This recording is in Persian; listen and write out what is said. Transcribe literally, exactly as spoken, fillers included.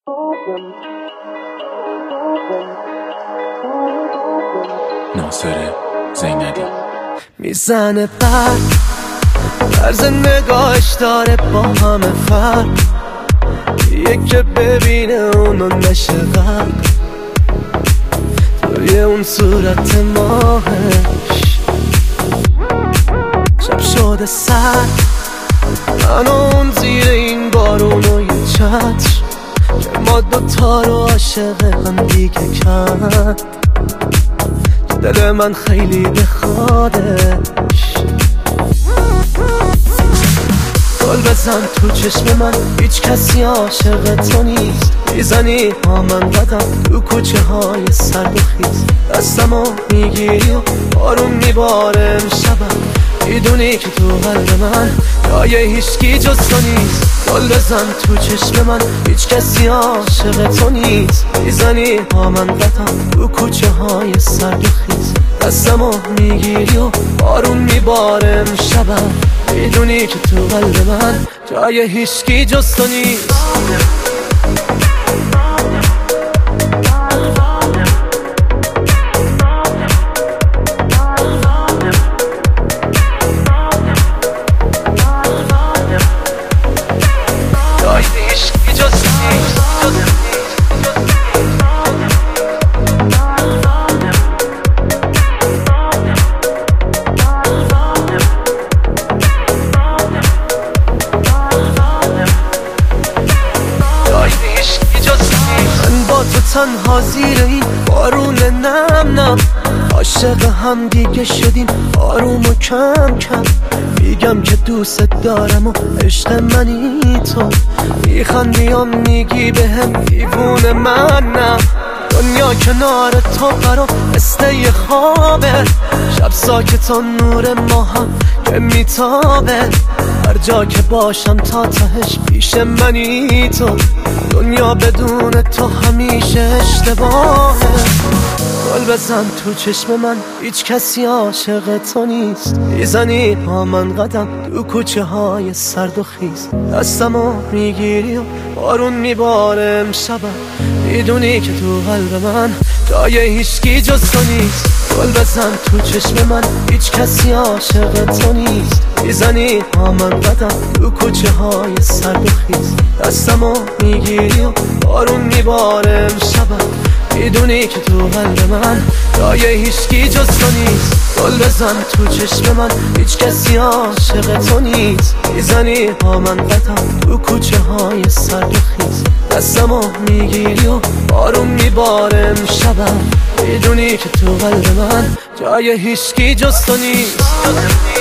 ناصر زینبی میزنه برد طرز نگاهش داره با همه فرق، یکی ببینه اونو نشه غرق توی اون صورت ماهش. شب شده سر من و اون زیر این بارون و یه چتر که ما دوتا رو عاشق هم دیگه کرد. دل من خیلی بخوادش، گل بزن تو چشم من، هیچ کسی عاشق تو نیست. میزنی با من قدم تو کوچه های سرد و خیز، دستمو میگیری و بارون میباره امشبم. میدونی که تو قلب من جای هیچکی جز تو نیست. گل بزن تو چشم من، هیچ کسی عاشق تو نیست. میزنی با من قدم تو کوچه های سرد و خیز، دستمو میگیری و بارون میباره امشبم. میدونی که تو قلب من جای هیچکی جز تو نیست. تنها زیر این بارون نم نم، عاشق هم دیگه شدیم آروم و کم کم. میگم که دوست دارم و عشق منی تو، میخندیم میگی به هم دیوونه منم. دنیا کنار تو برام مثل یه خوابه، شب ساکت و نور ماهم که میتابه. هر جا که باشم تا تهش پیش منی تو، دنیا بدون تو همیشه اشتباهه. گل بزن تو چشم من، هیچ کسی عاشق تو نیست. میزنی با من قدم تو کوچه های سرد و خیز، دستمو میگیری و بارون میباره امشبم. میدونی که تو قلب من جای هیچکی جز تو نیست. گل بزن تو چشم من، هیچ کسی عاشق تو نیست. میزنی با من قدم تو کوچه های سرد و خیز، دستمو میگیری و بارون میباره امشبم. میدونی که تو قلب من جای هیچکی جز تو نیست. گل بزن تو چشم من، هیچ کسی عاشق تو نیست. میزنی با من قدم تو کوچه های سرد و خیز، دستمو میگیری و بارون میباره امشبم. میدونی که تو قلب من جای هیچکی جز تو نیست.